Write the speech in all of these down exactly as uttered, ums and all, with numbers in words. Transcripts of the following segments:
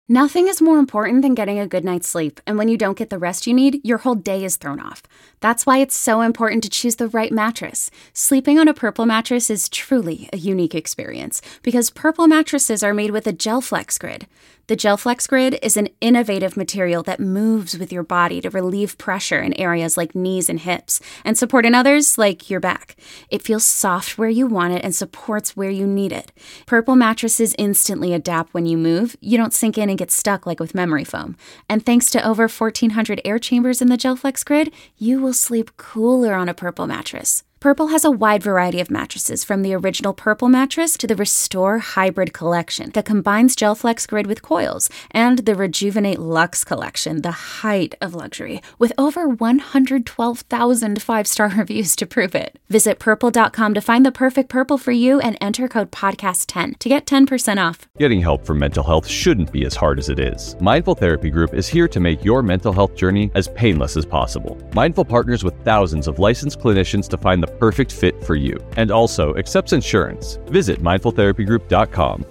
Nothing is more important than getting a good night's sleep, and when you don't get the rest you need, your whole day is thrown off. That's why it's so important to choose the right mattress. Sleeping on a Purple mattress is truly a unique experience, because Purple mattresses are made with a GelFlex Grid. The GelFlex Grid is an innovative material that moves with your body to relieve pressure in areas like knees and hips, and support in others like your back. It feels soft where you want it and supports where you need it. Purple mattresses instantly adapt when you move. You don't sink in and get stuck like with memory foam. And thanks to over fourteen hundred air chambers in the GelFlex Grid, you will sleep cooler on a Purple mattress. Purple has a wide variety of mattresses, from the original Purple mattress to the Restore Hybrid collection that combines GelFlex Grid with coils, and the Rejuvenate Luxe collection, the height of luxury, with over one hundred twelve thousand five-star reviews to prove it. Visit purple dot com to find the perfect Purple for you and enter code podcast ten to get ten percent off. Getting help for mental health shouldn't be as hard as it is. Mindful Therapy Group is here to make your mental health journey as painless as possible. Mindful partners with thousands of licensed clinicians to find the perfect fit for you, and also accepts insurance. Visit mindful therapy group dot com.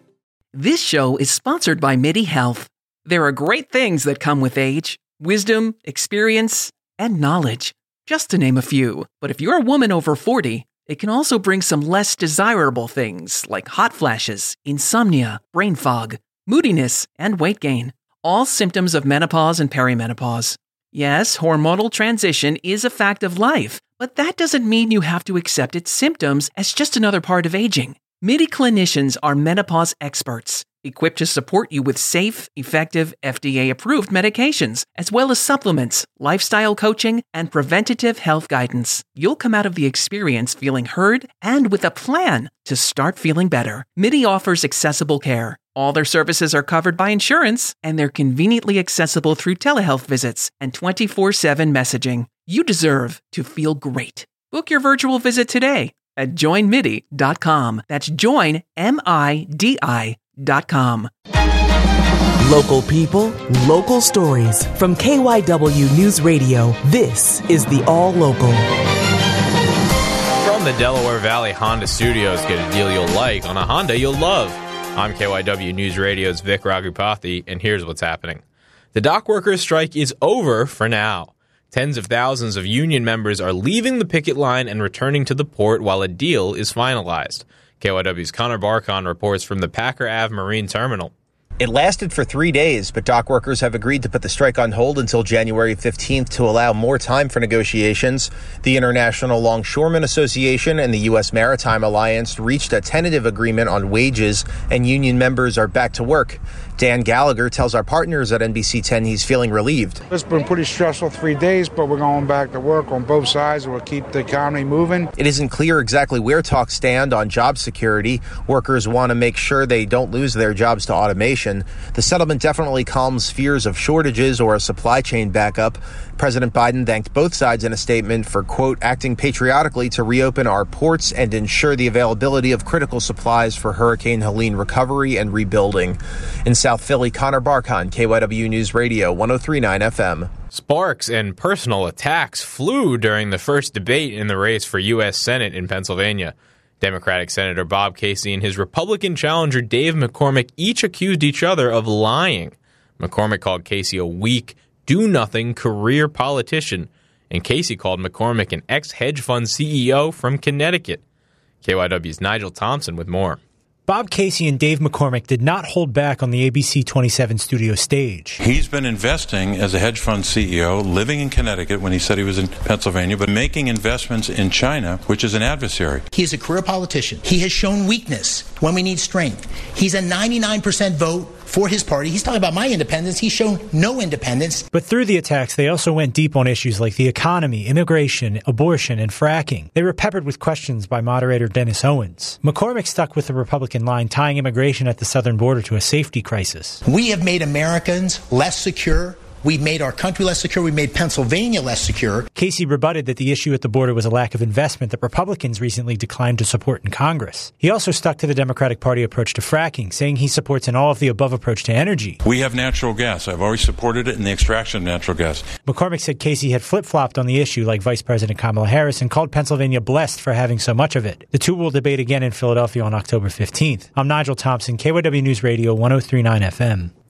This show is sponsored by MIDI Health. There are great things that come with age: wisdom, experience, and knowledge, just to name a few. But if you're a woman over forty, it can also bring some less desirable things like hot flashes, insomnia, brain fog, moodiness, and weight gain, all symptoms of menopause and perimenopause. Yes, hormonal transition is a fact of life, but that doesn't mean you have to accept its symptoms as just another part of aging. MIDI clinicians are menopause experts, equipped to support you with safe, effective, F D A-approved medications, as well as supplements, lifestyle coaching, and preventative health guidance. You'll come out of the experience feeling heard and with a plan to start feeling better. MIDI offers accessible care. All their services are covered by insurance, and they're conveniently accessible through telehealth visits and twenty-four seven messaging. You deserve to feel great. Book your virtual visit today at join midi dot com. That's join, M I D I dot com. Local people, local stories. From K Y W News Radio, this is the All Local. From the Delaware Valley Honda Studios, get a deal you'll like on a Honda you'll love. I'm K Y W News Radio's Vic Raghupathy, and here's what's happening. The dock workers' strike is over for now. Tens of thousands of union members are leaving the picket line and returning to the port while a deal is finalized. K Y W's Connor Barkon reports from the Packer Ave Marine Terminal. It lasted for three days, but dock workers have agreed to put the strike on hold until January fifteenth to allow more time for negotiations. The International Longshoremen Association and the U S Maritime Alliance reached a tentative agreement on wages, and union members are back to work. Dan Gallagher tells our partners at N B C ten he's feeling relieved. It's been pretty stressful three days, but we're going back to work on both sides, and we'll keep the economy moving. It isn't clear exactly where talks stand on job security. Workers want to make sure they don't lose their jobs to automation. The settlement definitely calms fears of shortages or a supply chain backup. President Biden thanked both sides in a statement for, quote, acting patriotically to reopen our ports and ensure the availability of critical supplies for Hurricane Helene recovery and rebuilding. In South Philly, Connor Barkon, K Y W News Radio, one oh three point nine F M. Sparks and personal attacks flew during the first debate in the race for U S Senate in Pennsylvania. Democratic Senator Bob Casey and his Republican challenger Dave McCormick each accused each other of lying. McCormick called Casey a weak, do-nothing career politician, and Casey called McCormick an ex-hedge fund C E O from Connecticut. K Y W's Nigel Thompson with more. Bob Casey and Dave McCormick did not hold back on the A B C twenty-seven studio stage. He's been investing as a hedge fund C E O, living in Connecticut when he said he was in Pennsylvania, but making investments in China, which is an adversary. He is a career politician. He has shown weakness when we need strength. He's a ninety-nine percent vote for his party. He's talking about my independence. He's shown no independence. But through the attacks, they also went deep on issues like the economy, immigration, abortion, and fracking. They were peppered with questions by moderator Dennis Owens. McCormick stuck with the Republican line, tying immigration at the southern border to a safety crisis. We have made Americans less secure. We've made our country less secure. We've made Pennsylvania less secure. Casey rebutted that the issue at the border was a lack of investment that Republicans recently declined to support in Congress. He also stuck to the Democratic Party approach to fracking, saying he supports an all-of-the-above approach to energy. We have natural gas. I've always supported it in the extraction of natural gas. McCormick said Casey had flip-flopped on the issue like Vice President Kamala Harris and called Pennsylvania blessed for having so much of it. The two will debate again in Philadelphia on October fifteenth. I'm Nigel Thompson, K Y W News Radio, one oh three point nine F M.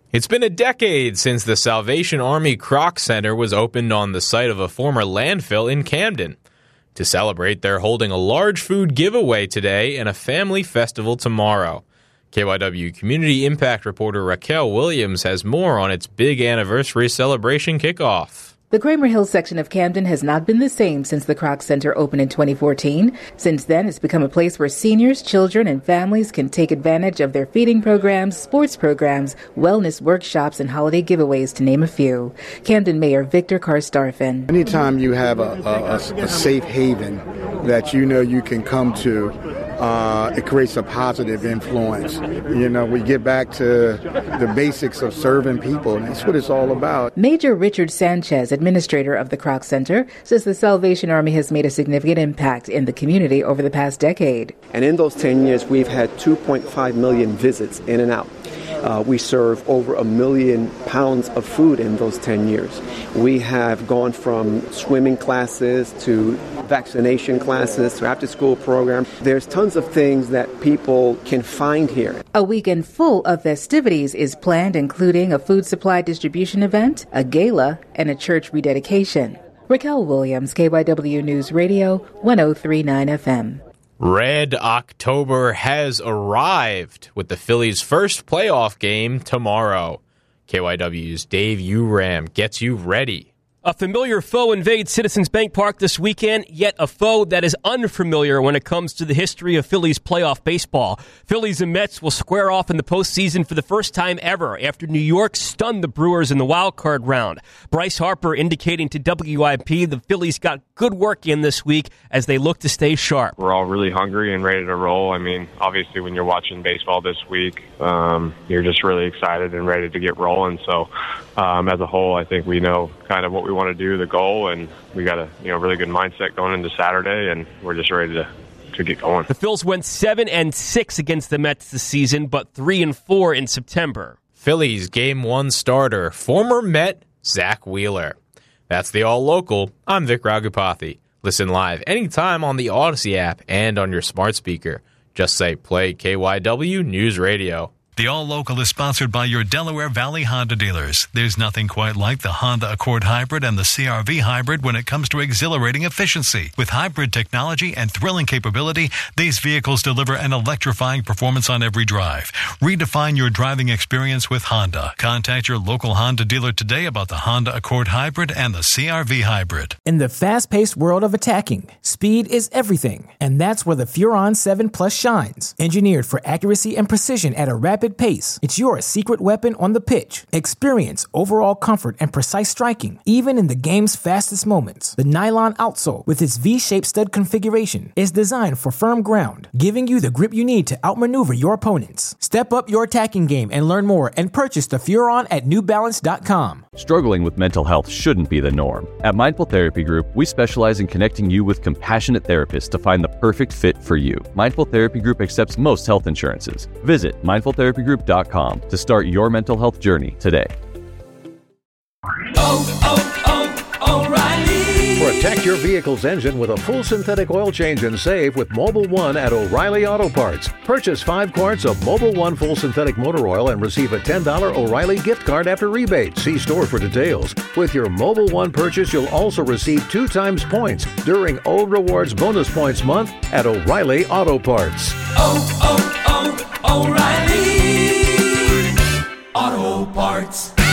It's been a decade since the Salvation Army Kroc Center was opened on the site of a former landfill in Camden. To celebrate, they're holding a large food giveaway today and a family festival tomorrow. K Y W Community Impact reporter Raquel Williams has more on its big anniversary celebration kickoff. The Kramer Hill section of Camden has not been the same since the Kroc Center opened in twenty fourteen. Since then, it's become a place where seniors, children, and families can take advantage of their feeding programs, sports programs, wellness workshops, and holiday giveaways, to name a few. Camden Mayor Victor Karstafen. Anytime you have a, a, a safe haven that you know you can come to, Uh, it creates a positive influence. You know, we get back to the basics of serving people, and that's what it's all about. Major Richard Sanchez, administrator of the Kroc Center, says the Salvation Army has made a significant impact in the community over the past decade. And in those ten years, we've had two point five million visits in and out. Uh, we serve over a million pounds of food in those ten years. We have gone from swimming classes to vaccination classes to after-school programs. There's tons of things that people can find here. A weekend full of festivities is planned, including a food supply distribution event, a gala, and a church rededication. Raquel Williams, K Y W News Radio, one oh three point nine F M. Red October has arrived with the Phillies' first playoff game tomorrow. K Y W's Dave Uram gets you ready. A familiar foe invades Citizens Bank Park this weekend, yet a foe that is unfamiliar when it comes to the history of Phillies playoff baseball. Phillies and Mets will square off in the postseason for the first time ever after New York stunned the Brewers in the wild card round. Bryce Harper indicating to W I P the Phillies got good work in this week as they look to stay sharp. We're all really hungry and ready to roll. I mean, obviously when you're watching baseball this week, um, you're just really excited and ready to get rolling. So um, as a whole, I think we know kind of what we want to do, the goal, and we got a you know really good mindset going into Saturday, and we're just ready to to get going. The Phils went seven and six against the Mets this season, but three and four in September. Phillies game one starter, former Met Zach Wheeler. That's the All Local. I'm Vic Ragupathy. Listen live anytime on the Odyssey app and on your smart speaker. Just say play K Y W News Radio. The All Local is sponsored by your Delaware Valley Honda dealers. There's nothing quite like the Honda Accord Hybrid and the C R V Hybrid when it comes to exhilarating efficiency. With hybrid technology and thrilling capability, these vehicles deliver an electrifying performance on every drive. Redefine your driving experience with Honda. Contact your local Honda dealer today about the Honda Accord Hybrid and the C R V Hybrid. In the fast-paced world of attacking, speed is everything, and that's where the Furon seven Plus shines. Engineered for accuracy and precision at a rapid pace, it's your secret weapon on the pitch. Experience overall comfort and precise striking, even in the game's fastest moments. The nylon outsole, with its V-shaped stud configuration, is designed for firm ground, giving you the grip you need to outmaneuver your opponents. Step up your attacking game and learn more and purchase the Furon at new balance dot com. Struggling with mental health shouldn't be the norm. At Mindful Therapy Group, we specialize in connecting you with compassionate therapists to find the perfect fit for you. Mindful Therapy Group accepts most health insurances. Visit mindful therapy group dot com to start your mental health journey today. Oh, oh, oh, O'Reilly! Protect your vehicle's engine with a full synthetic oil change and save with Mobil one at O'Reilly Auto Parts. Purchase five quarts of Mobil one full synthetic motor oil and receive a ten dollars O'Reilly gift card after rebate. See store for details. With your Mobil one purchase, you'll also receive two times points during O Rewards Bonus Points Month at O'Reilly Auto Parts. Oh, oh, oh, O'Reilly Auto Parts.